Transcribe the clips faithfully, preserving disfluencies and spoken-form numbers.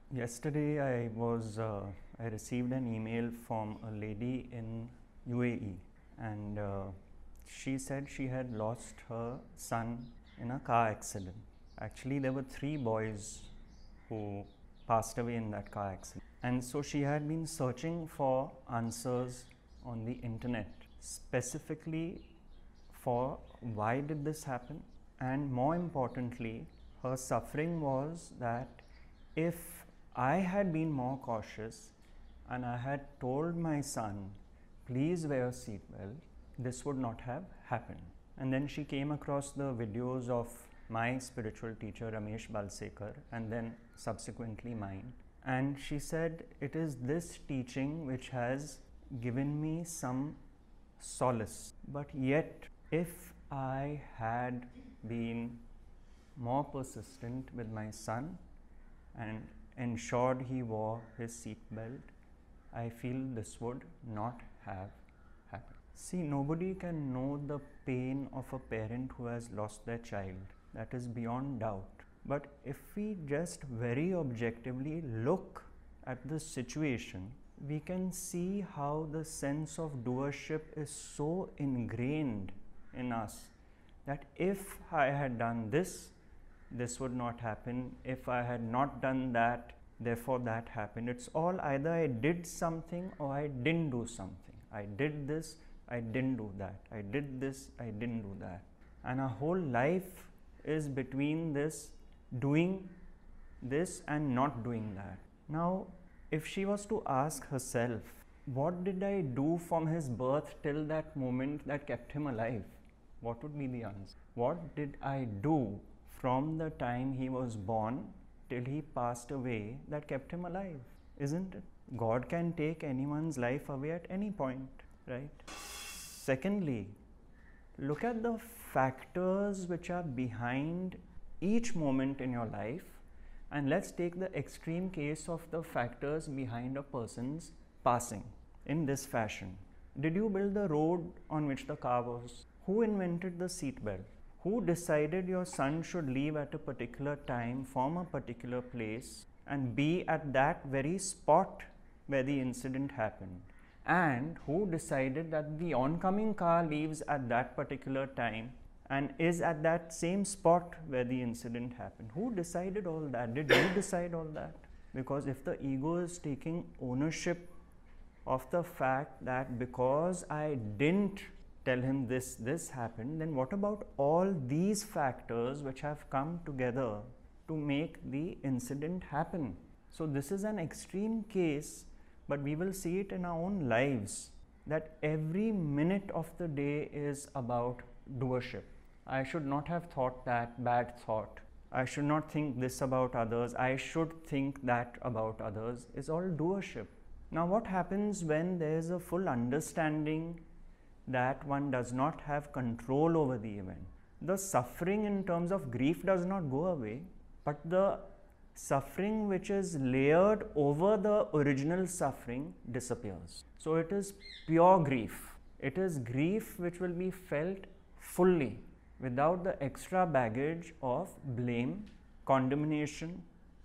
Yesterday I was uh, I received an email from a lady in U A E, and uh, she said she had lost her son in a car accident. Actually, there were three boys who passed away in that car accident, and so she had been searching for answers on the internet, specifically for why did this happen, and more importantly, her suffering was that if I had been more cautious and I had told my son, please wear a seatbelt, this would not have happened. And then she came across the videos of my spiritual teacher Ramesh Balsekar and then subsequently mine. And she said, it is this teaching which has given me some solace. But yet, if I had been more persistent with my son and ensured he wore his seat belt, I feel this would not have happened. See, nobody can know the pain of a parent who has lost their child. That is beyond doubt. But if we just very objectively look at the situation, we can see how the sense of doership is so ingrained in us that if I had done this, this would not happen. If I had not done that, therefore that happened. It's all either I did something or I didn't do something. I did this, I didn't do that. I did this, I didn't do that. And our whole life is between this doing this and not doing that. Now, if she was to ask herself, what did I do from his birth till that moment that kept him alive? What would be the answer? What did I do from the time he was born till he passed away that kept him alive? Isn't it? God can take anyone's life away at any point, right? Secondly, look at the factors which are behind each moment in your life, and let's take the extreme case of the factors behind a person's passing in this fashion. Did you build the road on which the car was? Who invented the seat belt? Who decided your son should leave at a particular time from a particular place and be at that very spot where the incident happened? And who decided that the oncoming car leaves at that particular time and is at that same spot where the incident happened? Who decided all that? Did you decide all that? Because if the ego is taking ownership of the fact that because I didn't tell him this, this happened, then what about all these factors which have come together to make the incident happen? So this is an extreme case, but we will see it in our own lives, that every minute of the day is about doership. I should not have thought that bad thought. I should not think this about others. I should think that about others, is all doership. Now what happens when there is a full understanding that one does not have control over the event? The suffering in terms of grief does not go away, but the suffering which is layered over the original suffering disappears. So it is pure grief. It is grief which will be felt fully without the extra baggage of blame, condemnation,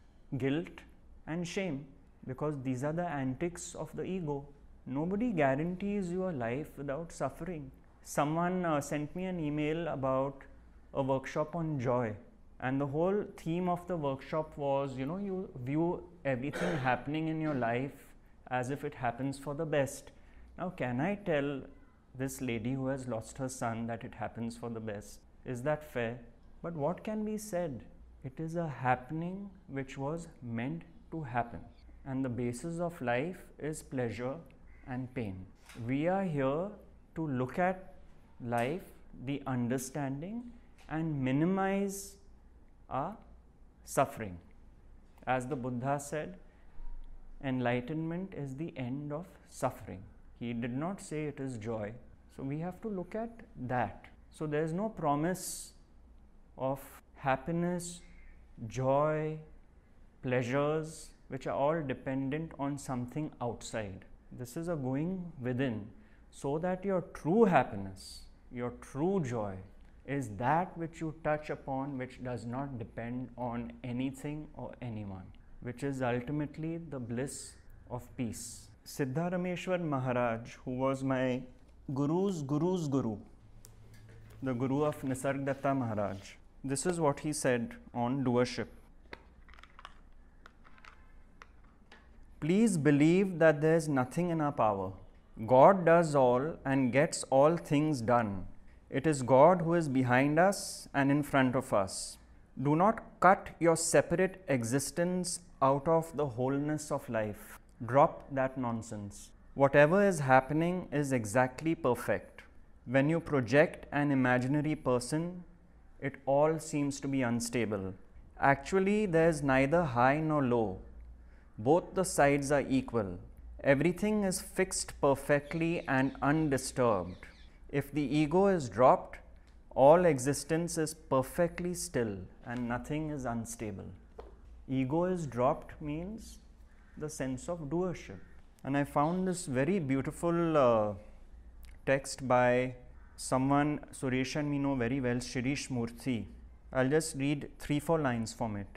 guilt and shame, because these are the antics of the ego. Nobody guarantees you a life without suffering. Someone uh, sent me an email about a workshop on joy, and the whole theme of the workshop was, you know, you view everything happening in your life as if it happens for the best. Now, can I tell this lady who has lost her son that it happens for the best? Is that fair? But what can be said? It is a happening which was meant to happen, and the basis of life is pleasure and pain. We are here to look at life, the understanding, and minimize our suffering. As the Buddha said, enlightenment is the end of suffering. He did not say it is joy. So we have to look at that. So there is no promise of happiness, joy, pleasures, which are all dependent on something outside. This is a going within, so that your true happiness, your true joy is that which you touch upon, which does not depend on anything or anyone. which is ultimately the bliss of peace. Siddharameshwar Maharaj, who was my Guru's Guru's Guru, the Guru of Nisargadatta Maharaj, this is what he said on doership. Please believe that there is nothing in our power. God does all and gets all things done. It is God who is behind us and in front of us. Do not cut your separate existence out of the wholeness of life. Drop that nonsense. Whatever is happening is exactly perfect. When you project an imaginary person, it all seems to be unstable. Actually, there is neither high nor low. Both the sides are equal. Everything is fixed perfectly and undisturbed. If the ego is dropped, all existence is perfectly still and nothing is unstable. Ego is dropped means the sense of doership. And I found this very beautiful uh, text by someone Suresh and me know very well, Shirish Murthy. I'll just read three, four lines from it.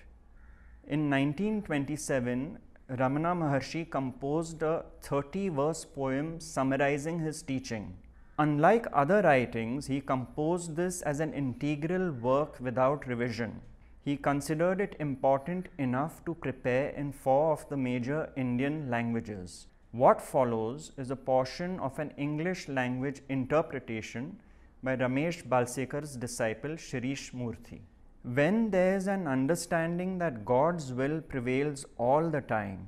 In nineteen twenty-seven, Ramana Maharshi composed a thirty verse poem summarizing his teaching. Unlike other writings, he composed this as an integral work without revision. He considered it important enough to prepare in four of the major Indian languages. What follows is a portion of an English language interpretation by Ramesh Balsekar's disciple Shirish Murthy. When there is an understanding that God's will prevails all the time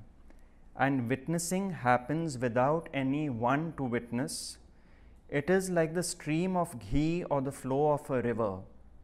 and witnessing happens without any one to witness, it is like the stream of ghee or the flow of a river.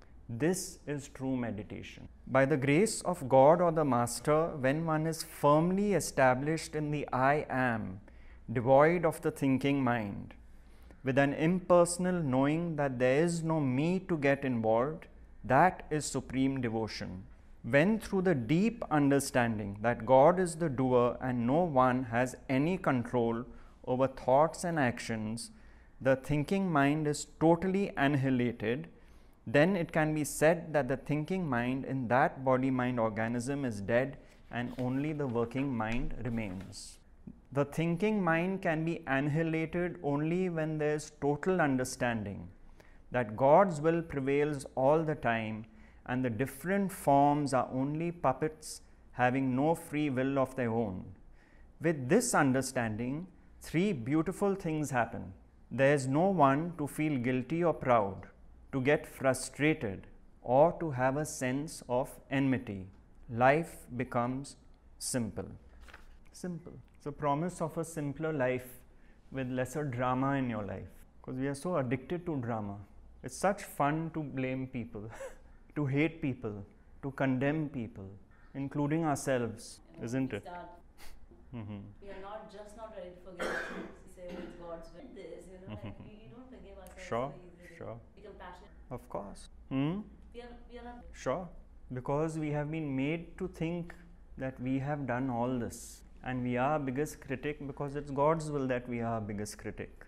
This is true meditation. By the grace of God or the Master, when one is firmly established in the I am, devoid of the thinking mind, with an impersonal knowing that there is no me to get involved, that is supreme devotion. When through the deep understanding that God is the doer and no one has any control over thoughts and actions, the thinking mind is totally annihilated, then it can be said that the thinking mind in that body-mind organism is dead and only the working mind remains. The thinking mind can be annihilated only when there is total understanding that God's will prevails all the time and the different forms are only puppets having no free will of their own. With this understanding, three beautiful things happen. There is no one to feel guilty or proud, to get frustrated, or to have a sense of enmity. Life becomes simple. Simple. It's a promise of a simpler life with lesser drama in your life, because we are so addicted to drama. It's such fun to blame people, to hate people, to condemn people, including ourselves, and isn't it? Mm-hmm. We are not just not ready to forgive. Say it's God's will. This, you know, like we, we don't forgive ourselves. Sure, so easily. sure. Be compassionate. Of course. Hmm? We are, we are not. Sure. Because we have been made to think that we have done all this, and we are our biggest critic because it's God's will that we are our biggest critic.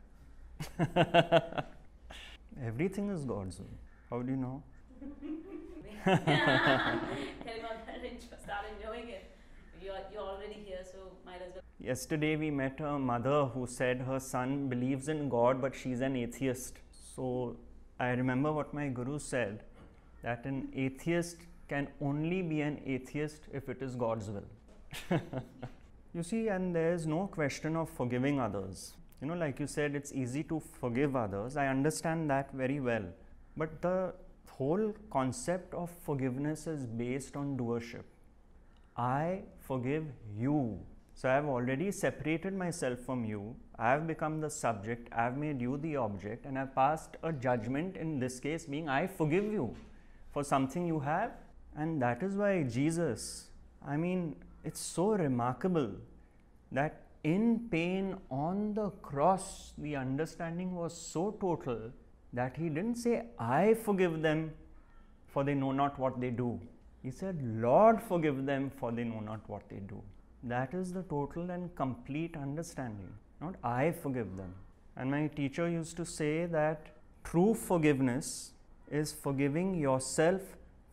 Everything is God's will. How do you know? Tell him about that and start enjoying it. You're, you're already here, so might as well. Yesterday we met a mother who said her son believes in God but she's an atheist. So I remember what my guru said, that an atheist can only be an atheist if it is God's will. You see, and there is no question of forgiving others. You know, like you said, it's easy to forgive others. I understand that very well. But the whole concept of forgiveness is based on doership. I forgive you. So I have already separated myself from you. I have become the subject. I have made you the object. And I have passed a judgment, in this case being, I forgive you for something you have. And that is why Jesus, I mean, it's so remarkable that in pain on the cross, the understanding was so total that he didn't say, I forgive them for they know not what they do. He said, Lord, forgive them for they know not what they do. That is the total and complete understanding, not I forgive them. And my teacher used to say that true forgiveness is forgiving yourself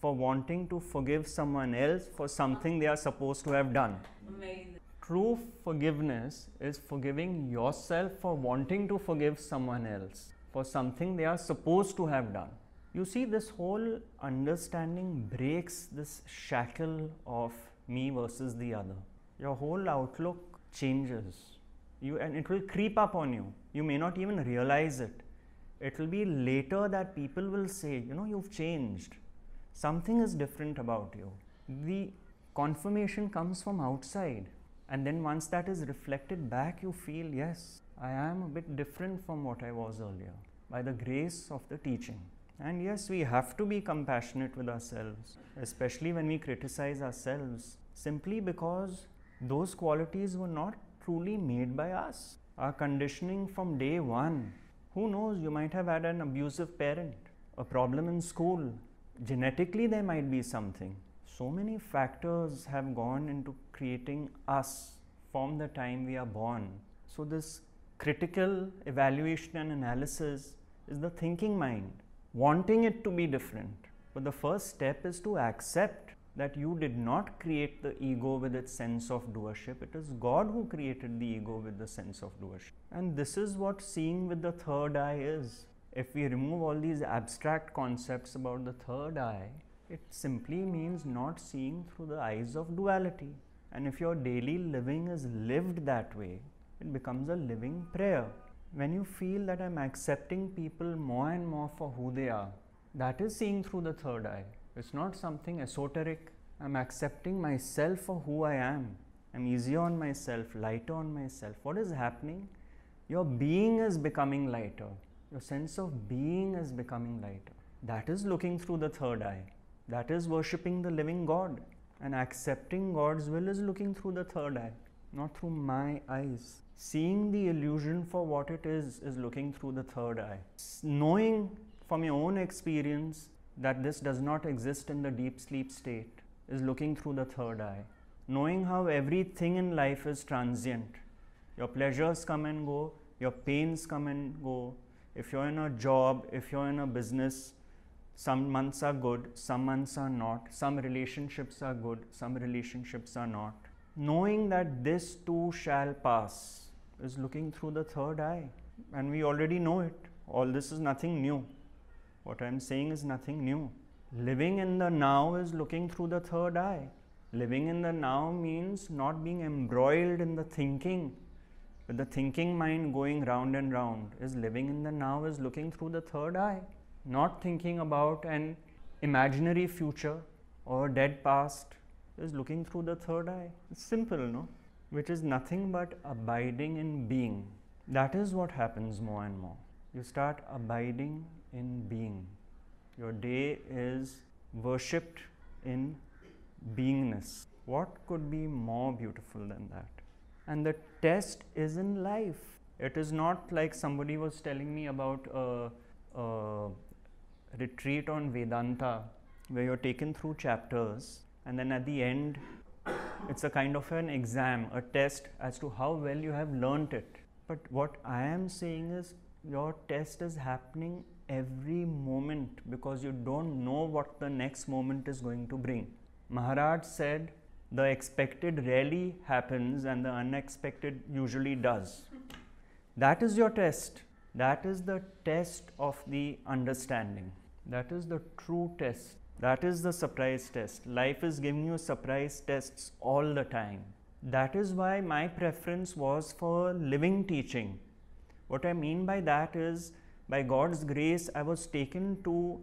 for wanting to forgive someone else for something they are supposed to have done. Amazing. True forgiveness is forgiving yourself for wanting to forgive someone else for something they are supposed to have done. You see, this whole understanding breaks this shackle of me versus the other. Your whole outlook changes. You, and it will creep up on you. You may not even realize it. It will be later that people will say, you know, you've changed. Something is different about you. The confirmation comes from outside. And then once that is reflected back, you feel, yes, I am a bit different from what I was earlier by the grace of the teaching. And yes, we have to be compassionate with ourselves, especially when we criticize ourselves, simply because those qualities were not truly made by us. Our conditioning from day one, who knows, you might have had an abusive parent, a problem in school, genetically there might be something. So many factors have gone into creating us from the time we are born. So this critical evaluation and analysis is the thinking mind, wanting it to be different. But the first step is to accept that you did not create the ego with its sense of doership. It is God who created the ego with the sense of doership. And this is what seeing with the third eye is. If we remove all these abstract concepts about the third eye, it simply means not seeing through the eyes of duality. And if your daily living is lived that way, it becomes a living prayer. When you feel that I'm accepting people more and more for who they are, that is seeing through the third eye. It's not something esoteric. I'm accepting myself for who I am. I'm easier on myself, lighter on myself. What is happening? Your being is becoming lighter. Your sense of being is becoming lighter. That is looking through the third eye. That is worshipping the living God. And accepting God's will is looking through the third eye, not through my eyes. Seeing the illusion for what it is, is looking through the third eye. Knowing from your own experience that this does not exist in the deep sleep state is looking through the third eye. Knowing how everything in life is transient. Your pleasures come and go, your pains come and go. If you're in a job, if you're in a business, some months are good, some months are not. Some relationships are good, some relationships are not. Knowing that this too shall pass is looking through the third eye. And we already know it. All this is nothing new. What I am saying is nothing new. Living in the now is looking through the third eye. Living in the now means not being embroiled in the thinking, with the thinking mind going round and round. Is living in the now is looking through the third eye. Not thinking about an imaginary future or dead past is looking through the third eye. It's simple, no? Which is nothing but abiding in being. That is what happens more and more. You start abiding in being. Your day is worshipped in beingness. What could be more beautiful than that? And the test is in life. It is not like somebody was telling me about a, a retreat on Vedanta where you're taken through chapters and then at the end it's a kind of an exam, a test as to how well you have learnt it. But what I am saying is your test is happening every moment because you don't know what the next moment is going to bring. Maharaj said, the expected rarely happens and the unexpected usually does. That is your test. That is the test of the understanding. That is the true test. That is the surprise test. Life is giving you surprise tests all the time. That is why my preference was for living teaching. What I mean by that is, by God's grace, I was taken to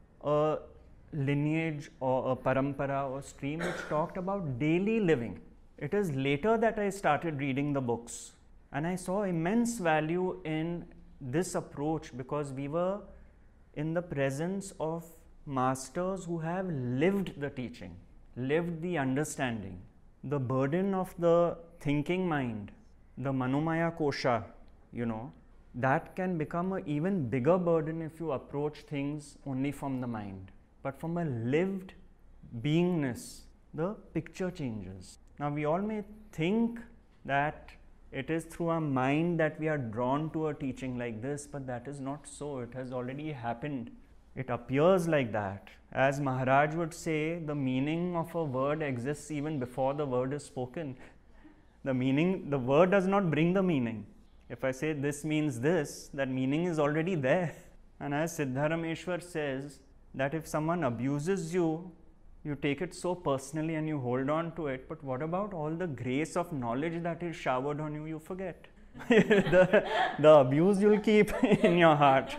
a lineage or a parampara or stream which talked about daily living. It is later that I started reading the books, and I saw immense value in this approach because we were in the presence of masters who have lived the teaching, lived the understanding. The burden of the thinking mind, the Manomaya Kosha, you know, that can become an even bigger burden if you approach things only from the mind. But from a lived beingness, the picture changes. Now, we all may think that it is through our mind that we are drawn to a teaching like this, but that is not so. It has already happened. It appears like that. As Maharaj would say, the meaning of a word exists even before the word is spoken. The meaning, the word does not bring the meaning. If I say this means this, that meaning is already there. And as Siddharameshwar says, that if someone abuses you, you take it so personally and you hold on to it. But what about all the grace of knowledge that is showered on you? You forget. the, the abuse you'll keep in your heart.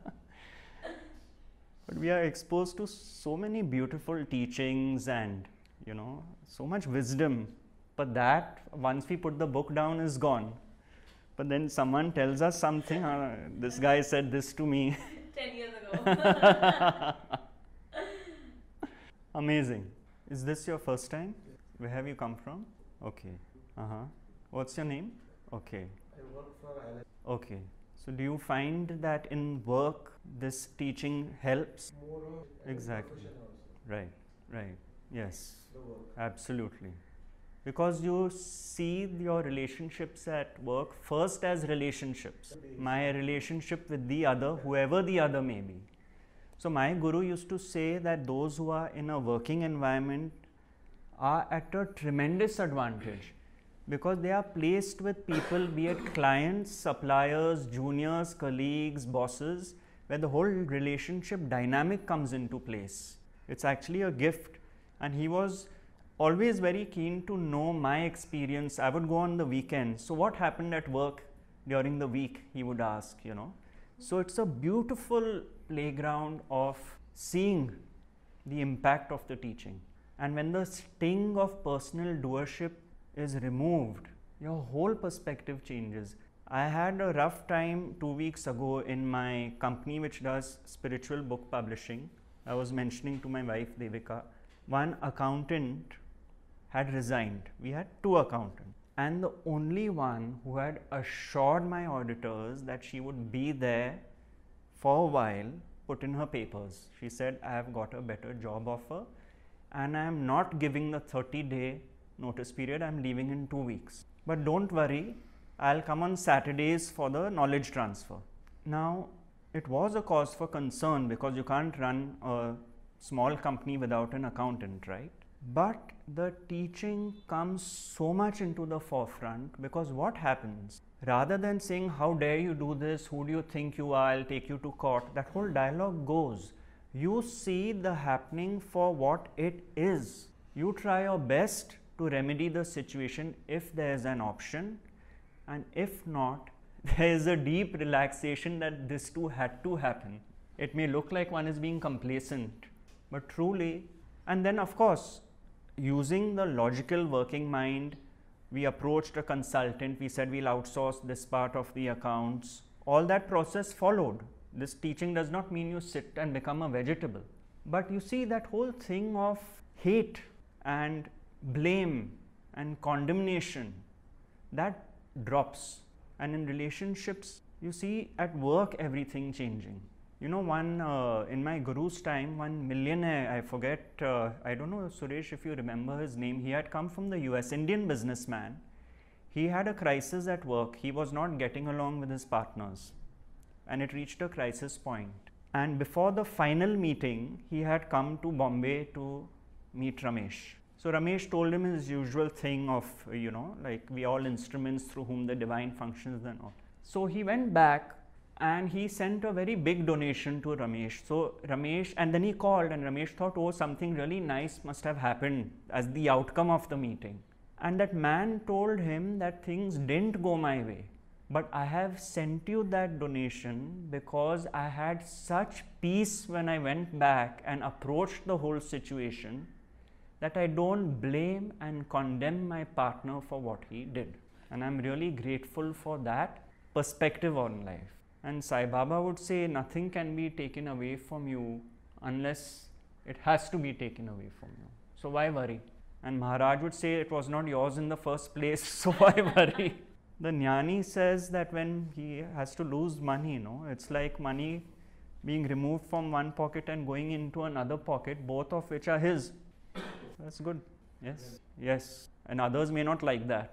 But we are exposed to so many beautiful teachings and, you know, so much wisdom. But that, once we put the book down, is gone. But then someone tells us something, uh, this guy said this to me. ten years ago. Amazing. Is this your first time? Where have you come from? Okay. Uh-huh. What's your name? Okay. I work for Alex. Okay. So do you find that in work this teaching helps? More of Exactly. profession also. Right, right. Yes, The work. absolutely. Because you see your relationships at work first as relationships. My relationship with the other, whoever the other may be. So my guru used to say that those who are in a working environment are at a tremendous advantage because they are placed with people, be it clients, suppliers, juniors, colleagues, bosses, where the whole relationship dynamic comes into place. It's actually a gift. And he was always very keen to know my experience. I would go on the weekends. So what happened at work during the week, he would ask, you know. So it's a beautiful playground of seeing the impact of the teaching. And when the sting of personal doership is removed, your whole perspective changes. I had a rough time two weeks ago in my company which does spiritual book publishing. I was mentioning to my wife Devika, one accountant had resigned. We had two accountants. And the only one who had assured my auditors that she would be there for a while put in her papers. She said, I have got a better job offer and I am not giving the thirty day notice period. I am leaving in two weeks. But don't worry, I'll come on Saturdays for the knowledge transfer. Now, it was a cause for concern because you can't run a small company without an accountant, right? But the teaching comes so much into the forefront because what happens? Rather than saying, how dare you do this? Who do you think you are? I'll take you to court. That whole dialogue goes. You see the happening for what it is. You try your best to remedy the situation if there is an option. And if not, there is a deep relaxation that this too had to happen. It may look like one is being complacent, but truly, and then of course, using the logical working mind, we approached a consultant, we said we'll outsource this part of the accounts. All that process followed. This teaching does not mean you sit and become a vegetable. But you see that whole thing of hate and blame and condemnation, that drops. And in relationships, you see at work everything changing. You know, one uh, in my guru's time, one millionaire, I forget, uh, I don't know, Suresh, if you remember his name, he had come from the U S, Indian businessman. He had a crisis at work. He was not getting along with his partners and it reached a crisis point. And before the final meeting, he had come to Bombay to meet Ramesh. So Ramesh told him his usual thing of, you know, like we all instruments through whom the divine functions and all. So he went back and he sent a very big donation to Ramesh. So Ramesh, and then he called and Ramesh thought, oh, something really nice must have happened as the outcome of the meeting. And that man told him that things didn't go my way. But I have sent you that donation because I had such peace when I went back and approached the whole situation that I don't blame and condemn my partner for what he did. And I'm really grateful for that perspective on life. And Sai Baba would say nothing can be taken away from you unless it has to be taken away from you. So why worry? And Maharaj would say it was not yours in the first place, so why worry? The Jnani says that when he has to lose money, you know, it's like money being removed from one pocket and going into another pocket, both of which are his. That's good. Yes. Yes. And others may not like that.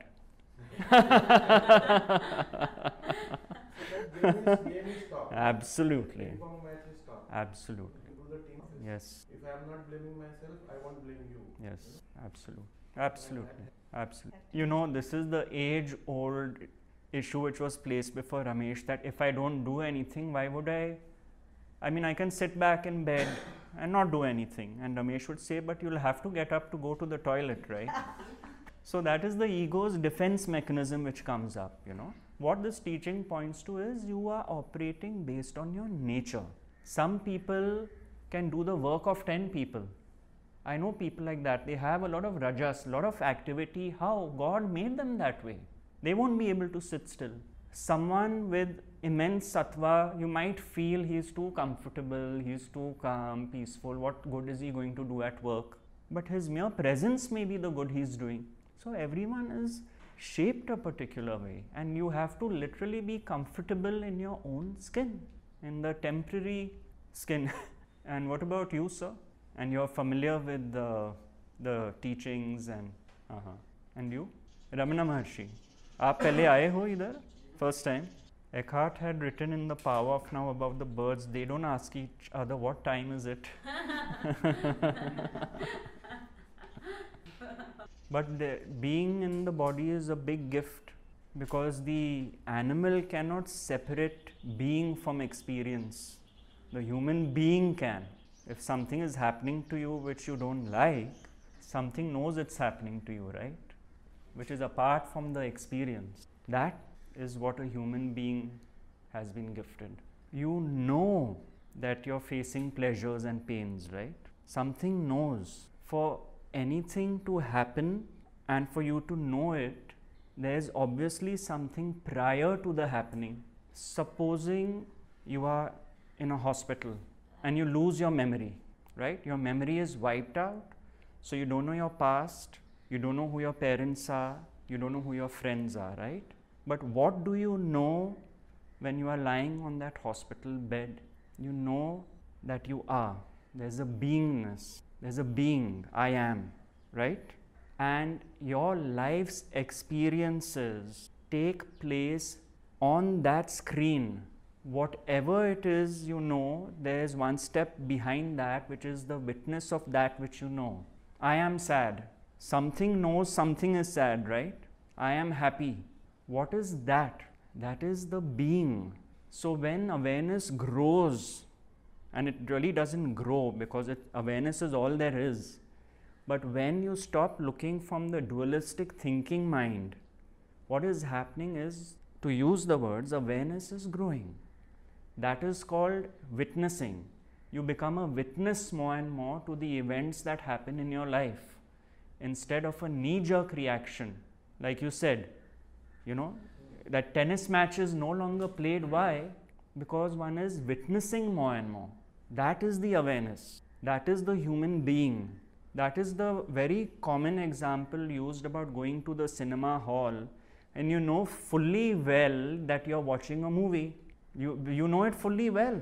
Game is, game is stopped. Absolutely. Ping pong match is stopped. Absolutely. To do the team office. Yes. If I am not blaming myself, I won't blame you. Yes. Absolutely. Absolutely. Absolutely. You know, this is the age-old issue which was placed before Ramesh, that if I don't do anything, why would I? I mean, I can sit back in bed and not do anything. And Ramesh would say, but you'll have to get up to go to the toilet, right? So that is the ego's defense mechanism which comes up, you know. What this teaching points to is you are operating based on your nature. Some people can do the work of ten people. I know people like that. They have a lot of rajas, a lot of activity. How? God made them that way. They won't be able to sit still. Someone with immense sattva, you might feel he is too comfortable, he is too calm, peaceful. What good is he going to do at work? But his mere presence may be the good he is doing. So everyone is shaped a particular way, and you have to literally be comfortable in your own skin, in the temporary skin. And what about you, sir? And you're familiar with the, the teachings and uh-huh. And you? Ramana Maharshi. आप पहले आए हो इधर? First time. Eckhart had written in The Power of Now about the birds, they don't ask each other what time is it. But the, being in the body is a big gift, because the animal cannot separate being from experience. The human being can. If something is happening to you which you don't like, something knows it's happening to you, right? Which is apart from the experience. That is what a human being has been gifted. You know that you're facing pleasures and pains, right? Something knows. For anything to happen and for you to know it, there's obviously something prior to the happening. Supposing you are in a hospital and you lose your memory, right? Your memory is wiped out, so you don't know your past, you don't know who your parents are, you don't know who your friends are, right? But what do you know when you are lying on that hospital bed? You know that you are. There's a beingness. There's a being, I am, right? And your life's experiences take place on that screen. Whatever it is you know, there is one step behind that, which is the witness of that which you know. I am sad. Something knows something is sad, right? I am happy. What is that? That is the being. So when awareness grows, and it really doesn't grow because it, awareness is all there is. But when you stop looking from the dualistic thinking mind, what is happening is, to use the words, awareness is growing. That is called witnessing. You become a witness more and more to the events that happen in your life, instead of a knee-jerk reaction. Like you said, you know, that tennis match is no longer played. Why? Because one is witnessing more and more. That is the awareness. That is the human being. That is the very common example used about going to the cinema hall and you know fully well that you're watching a movie. You, you know it fully well.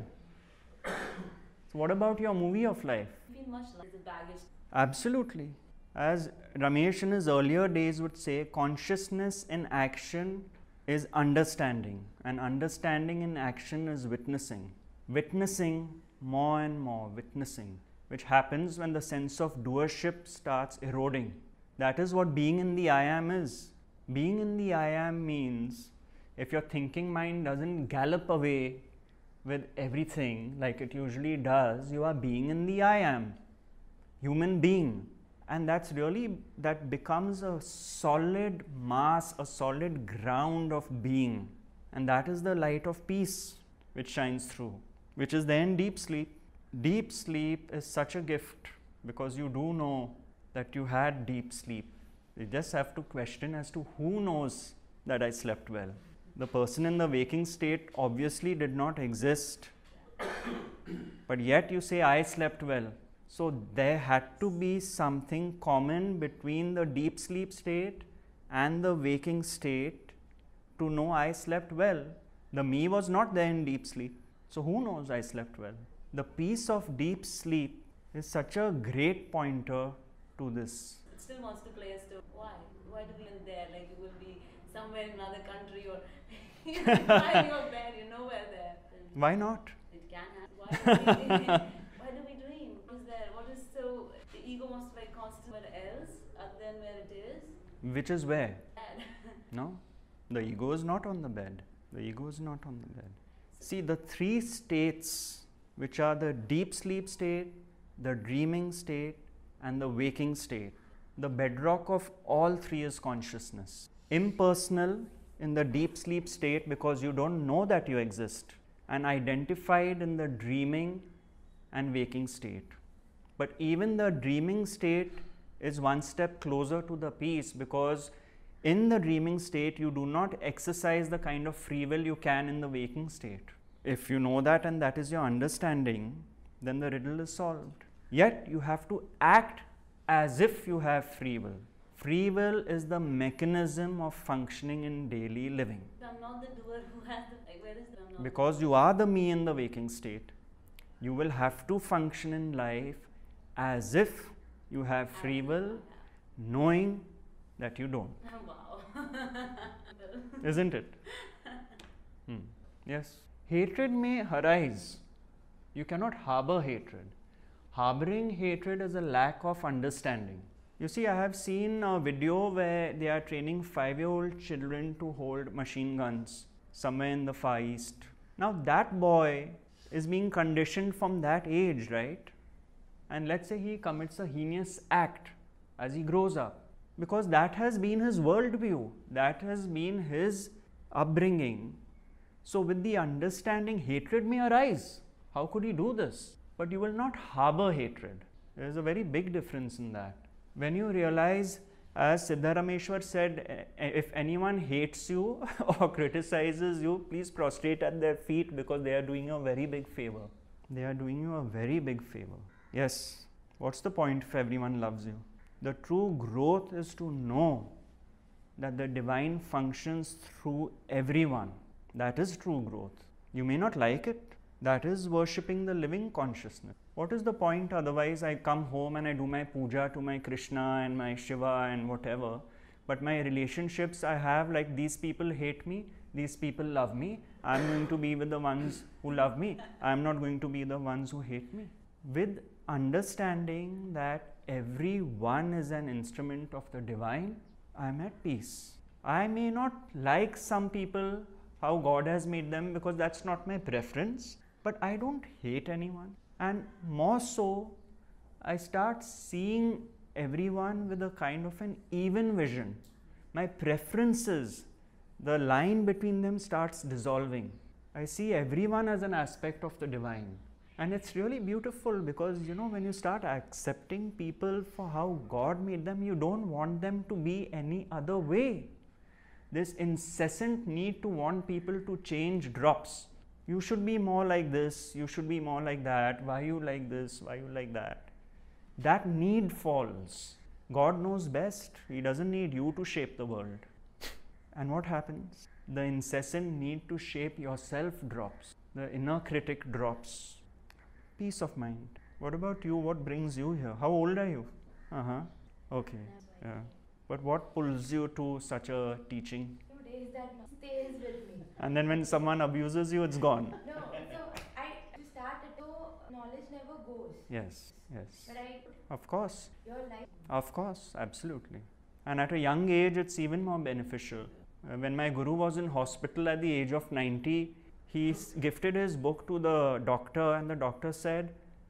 So what about your movie of life? Feel much like the baggage. Absolutely. As Ramesh in his earlier days would say, consciousness in action is understanding, and understanding in action is witnessing. Witnessing more and more, witnessing, which happens when the sense of doership starts eroding. That is what being in the I am is. Being in the I am means, if your thinking mind doesn't gallop away with everything like it usually does, you are being in the I am, human being. And that's really, that becomes a solid mass, a solid ground of being. And that is the light of peace which shines through, which is then deep sleep. Deep sleep is such a gift because you do know that you had deep sleep. You just have to question as to who knows that I slept well. The person in the waking state obviously did not exist, but yet you say, I slept well. So there had to be something common between the deep sleep state and the waking state to know I slept well. The me was not there in deep sleep. So who knows I slept well? The peace of deep sleep is such a great pointer to this. It still wants to play us to why? Why do you live there? Like you will be somewhere in another country or why you're there, you're nowhere there. Why not? It can happen. Why do we, why do we dream? What is there? What is so, the ego wants to be constant somewhere else other than where it is? Which is where? Bad. No, the ego is not on the bed. The ego is not on the bed. See, the three states, which are the deep sleep state, the dreaming state, and the waking state, the bedrock of all three is consciousness. Impersonal in the deep sleep state because you don't know that you exist, and identified in the dreaming and waking state. But even the dreaming state is one step closer to the peace, because in the dreaming state you do not exercise the kind of free will you can in the waking state. If you know that and that is your understanding, then the riddle is solved. Yet you have to act as if you have free will. Free will is the mechanism of functioning in daily living. I'm not the doer who has the, like, where is the, I'm not Because you are the me in the waking state, you will have to function in life as if you have free will, knowing that you don't. Wow. Isn't it? Hmm. Yes. Hatred may arise. You cannot harbor hatred. Harboring hatred is a lack of understanding. You see, I have seen a video where they are training five-year-old children to hold machine guns somewhere in the Far East. Now that boy is being conditioned from that age, right? And let's say he commits a heinous act as he grows up, because that has been his worldview, that has been his upbringing. So with the understanding, hatred may arise. How could he do this? But you will not harbor hatred. There is a very big difference in that. When you realize, as Siddharameshwar said, if anyone hates you or criticizes you, please prostrate at their feet, because they are doing you a very big favor. They are doing you a very big favor. Yes, what's the point if everyone loves you? The true growth is to know that the divine functions through everyone. That is true growth. You may not like it. That is worshipping the living consciousness. What is the point? Otherwise, I come home and I do my puja to my Krishna and my Shiva and whatever. But my relationships I have, like, these people hate me, these people love me. I'm going to be with the ones who love me. I'm not going to be the ones who hate me. With understanding that everyone is an instrument of the divine, I'm at peace. I may not like some people, how God has made them, because that's not my preference. But I don't hate anyone. And more so, I start seeing everyone with a kind of an even vision. My preferences, the line between them starts dissolving. I see everyone as an aspect of the divine. And it's really beautiful, because, you know, when you start accepting people for how God made them, you don't want them to be any other way. This incessant need to want people to change drops. You should be more like this, you should be more like that, why you like this, why you like that. That need falls. God knows best. He doesn't need you to shape the world. And what happens? The incessant need to shape yourself drops. The inner critic drops. Peace of mind. What about you? What brings you here? How old are you? Uh-huh. Okay. Yeah. But what pulls you to such a teaching? Two days that stays with me. And then when someone abuses you, it's gone. No, so I to start it, so knowledge never goes. Yes, yes. But I, Of course. your life. Of course, absolutely. And at a young age, it's even more beneficial. Uh, when my guru was in hospital at the age of ninety, he s- gifted his book to the doctor, and the doctor said,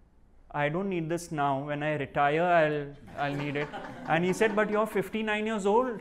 I don't need this now. When I retire, I'll, I'll need it. And he said, but you're fifty-nine years old.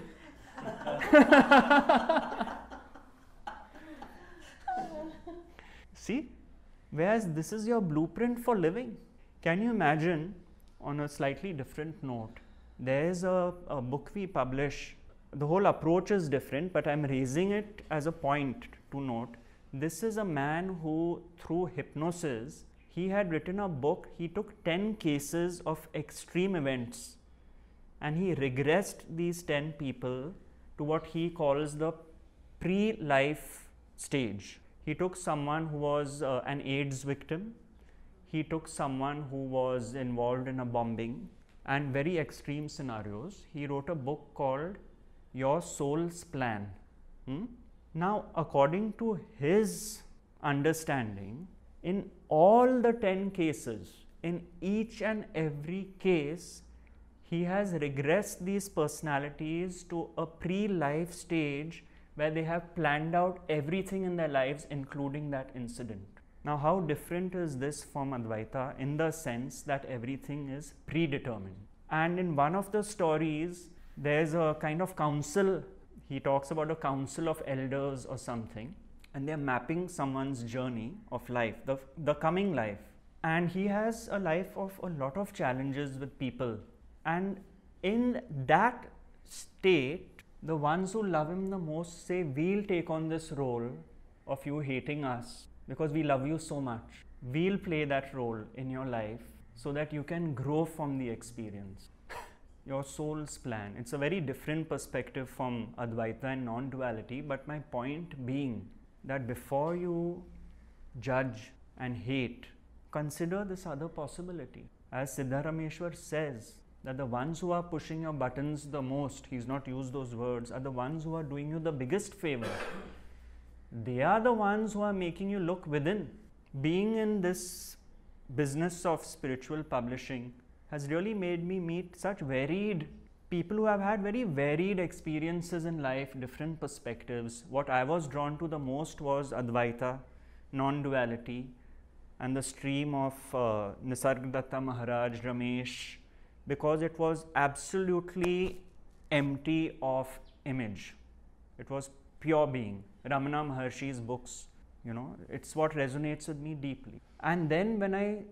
See, whereas this is your blueprint for living. Can you imagine, on a slightly different note, there is a, a book we publish. The whole approach is different, but I'm raising it as a point to note. This is a man who, through hypnosis, he had written a book. He took ten cases of extreme events and he regressed these ten people to what he calls the pre-life stage. He took someone who was uh, an AIDS victim. He took someone who was involved in a bombing and very extreme scenarios. He wrote a book called Your Soul's Plan. Hmm? Now, according to his understanding, in all the ten cases, in each and every case, he has regressed these personalities to a pre-life stage where they have planned out everything in their lives, including that incident. Now, how different is this from Advaita in the sense that everything is predetermined? And in one of the stories, there's a kind of council. He talks about a council of elders or something, and they're mapping someone's journey of life, the, the coming life. And he has a life of a lot of challenges with people. And in that state, the ones who love him the most say, we'll take on this role of you hating us because we love you so much. We'll play that role in your life so that you can grow from the experience. Your soul's plan. It's a very different perspective from Advaita and non-duality, but my point being that before you judge and hate, consider this other possibility. As Siddharameshwar says, that the ones who are pushing your buttons the most, he's not used those words, are the ones who are doing you the biggest favor. They are the ones who are making you look within. Being in this business of spiritual publishing has really made me meet such varied people who have had very varied experiences in life, different perspectives. What I was drawn to the most was Advaita, non-duality, and the stream of uh, Nisargadatta Maharaj, Ramesh, because it was absolutely empty of image. It was pure being. Ramana Maharshi's books, you know, it's what resonates with me deeply. And then when I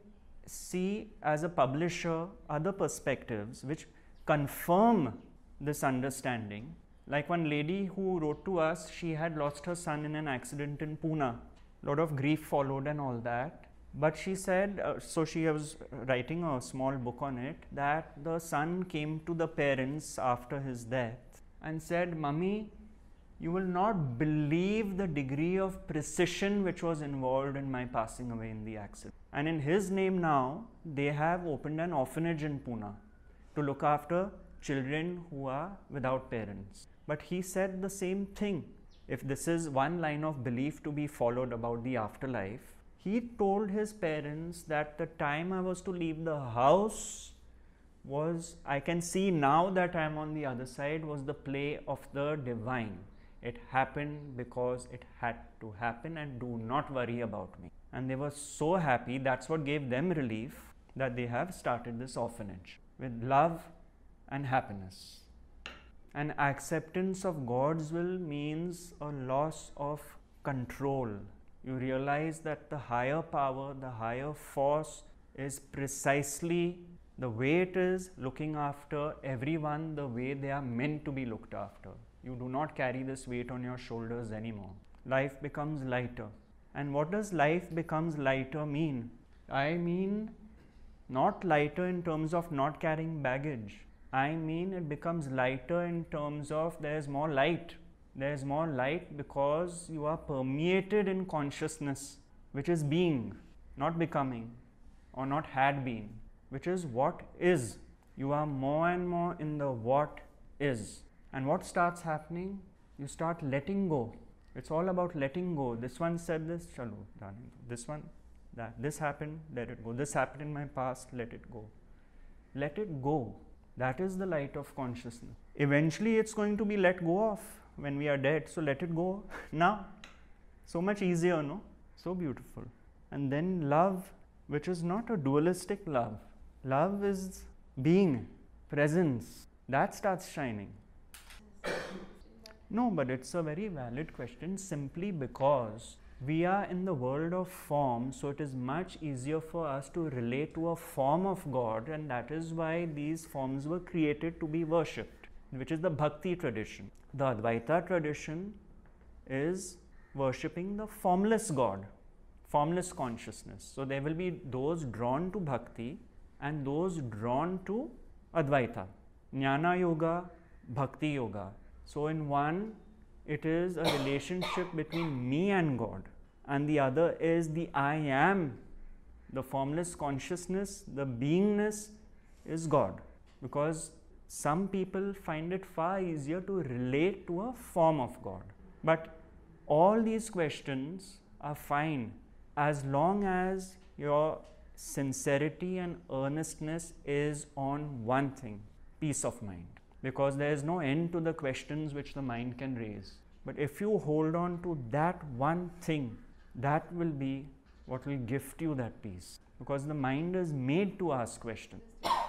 see as a publisher other perspectives which confirm this understanding, like one lady who wrote to us, she had lost her son in an accident in Pune. A lot of grief followed and all that. But she said, uh, so she was writing a small book on it, that the son came to the parents after his death and said, Mummy, you will not believe the degree of precision which was involved in my passing away in the accident. And in his name now, they have opened an orphanage in Pune to look after children who are without parents. But he said the same thing. If this is one line of belief to be followed about the afterlife, he told his parents that the time I was to leave the house was, I can see now that I am on the other side, was the play of the divine. It happened because it had to happen, and do not worry about me. And they were so happy, that's what gave them relief, that they have started this orphanage with love and happiness. And acceptance of God's will means a loss of control. You realize that the higher power, the higher force is precisely the way it is, looking after everyone the way they are meant to be looked after. You do not carry this weight on your shoulders anymore. Life becomes lighter. And what does life becomes lighter mean? I mean not lighter in terms of not carrying baggage. I mean it becomes lighter in terms of there is more light. There is more light because you are permeated in consciousness, which is being, not becoming, or not had been, which is what is. You are more and more in the what is. And what starts happening? You start letting go. It's all about letting go. This one said this, chalo, darling. This one, that. This happened, let it go. This happened in my past, let it go. Let it go. That is the light of consciousness. Eventually, it's going to be let go of when we are dead. So let it go now. So much easier, no? So beautiful. And then love, which is not a dualistic love. Love is being, presence. That starts shining. No, but it's a very valid question simply because we are in the world of form, so it is much easier for us to relate to a form of God, and that is why these forms were created to be worshipped, which is the Bhakti tradition. The Advaita tradition is worshipping the formless God, formless consciousness. So there will be those drawn to Bhakti and those drawn to Advaita. Jnana Yoga, Bhakti Yoga. So in one, it is a relationship between me and God, and the other is the I am, the formless consciousness, the beingness is God. Because some people find it far easier to relate to a form of God. But all these questions are fine as long as your sincerity and earnestness is on one thing, peace of mind, because there is no end to the questions which the mind can raise. But if you hold on to that one thing, that will be what will gift you that peace, because the mind is made to ask questions.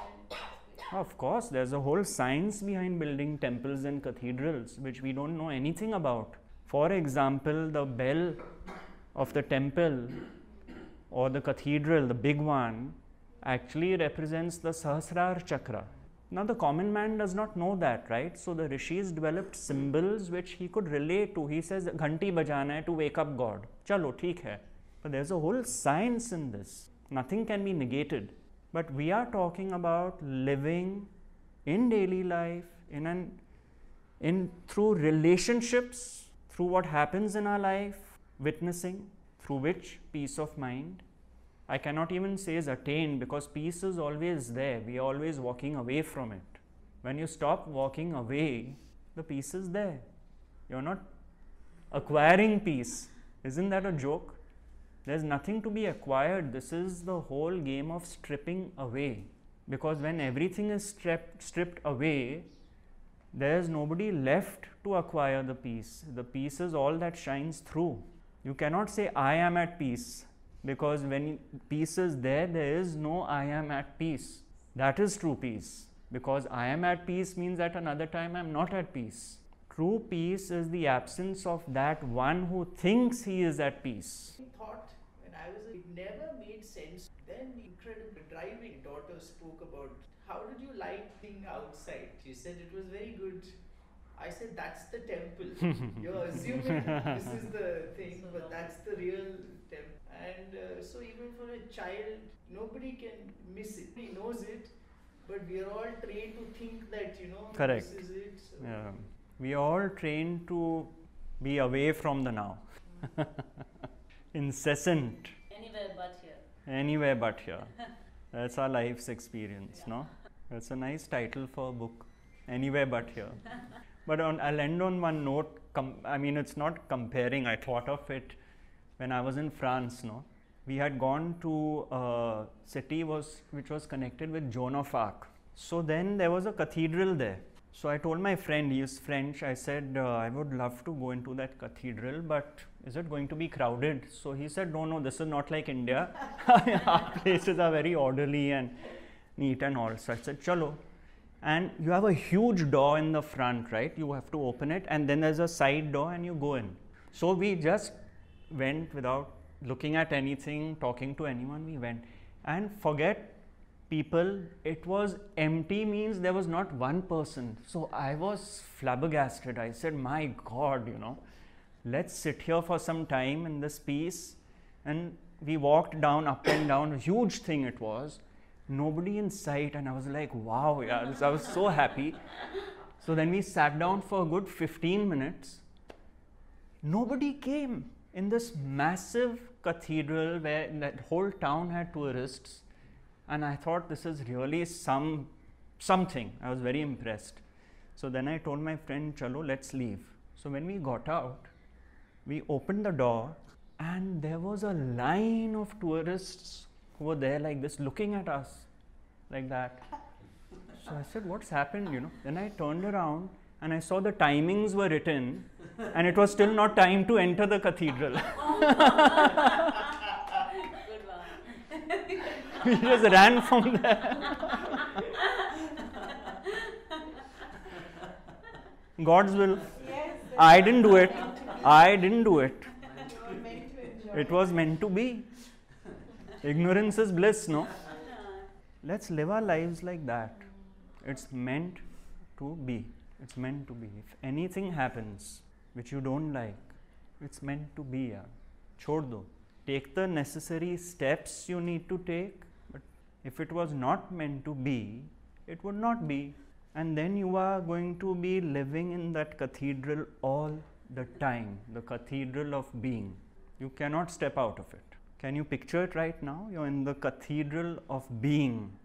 Of course, there's a whole science behind building temples and cathedrals which we don't know anything about. For example, the bell of the temple or the cathedral, the big one, actually represents the Sahasrara chakra. Now the common man does not know that, right? So the rishis developed symbols which he could relate to. He says, "Ghanti bajana hai to wake up God." Chalo, theek hai. But there's a whole science in this. Nothing can be negated. But we are talking about living in daily life, in an, in through relationships, through what happens in our life, witnessing, through which peace of mind, I cannot even say is attained, because peace is always there. We are always walking away from it. When you stop walking away, the peace is there. You're not acquiring peace. Isn't that a joke? There's nothing to be acquired. This is the whole game of stripping away. Because when everything is stripped, stripped away, there's nobody left to acquire the peace. The peace is all that shines through. You cannot say, "I am at peace," because when peace is there, there is no "I am at peace." That is true peace. Because "I am at peace" means at another time I am not at peace. True peace is the absence of that one who thinks he is at peace. Thought when I was a, it never made sense. Then incredible driving. Daughter spoke about how did you like being outside. She said it was very good. I said that's the temple. You're assuming this is the thing, but that's the real temple. And uh, so even for a child, nobody can miss it. He knows it, but we are all trained to think that, you know, Correct. this is it. So Yeah. We are all trained to be away from the now. Incessant. Anywhere but here. Anywhere but here. That's our life's experience, Yeah. no? That's a nice title for a book. Anywhere but here. But on, I'll end on one note. Com- I mean, it's not comparing. I thought of it when I was in France, no? We had gone to a city was which was connected with Joan of Arc. So then there was a cathedral there. So I told my friend, he is French, I said, uh, I would love to go into that cathedral, but is it going to be crowded? So he said, no, no, this is not like India. Our places are very orderly and neat and all. So I said, chalo. And you have a huge door in the front, right? You have to open it, and then there's a side door and you go in. So we just went without looking at anything, talking to anyone, we went. And forget people, it was empty, means there was not one person. So I was flabbergasted. I said, my God, you know, let's sit here for some time in this peace. And we walked down, up and down, a huge thing it was. Nobody in sight, and I was like, wow, yeah, this, I was so happy. So then we sat down for a good fifteen minutes. Nobody came in this massive cathedral where that whole town had tourists. And I thought this is really some something. I was very impressed. So then I told my friend, chalo, let's leave. So when we got out, we opened the door and there was a line of tourists who were there like this, looking at us like that. So I said, what's happened, you know? Then I turned around and I saw the timings were written and it was still not time to enter the cathedral. Good one. We just ran from there. God's will. Yes, I didn't do it. I didn't do it. you were meant to enjoy. It was meant to be. Ignorance is bliss, no? Let's live our lives like that. It's meant to be. It's meant to be. If anything happens which you don't like, it's meant to be. Yeah. Chhod do. Take the necessary steps you need to take. But if it was not meant to be, it would not be. And then you are going to be living in that cathedral all the time. The cathedral of being. You cannot step out of it. Can you picture it right now? You're in the cathedral of being.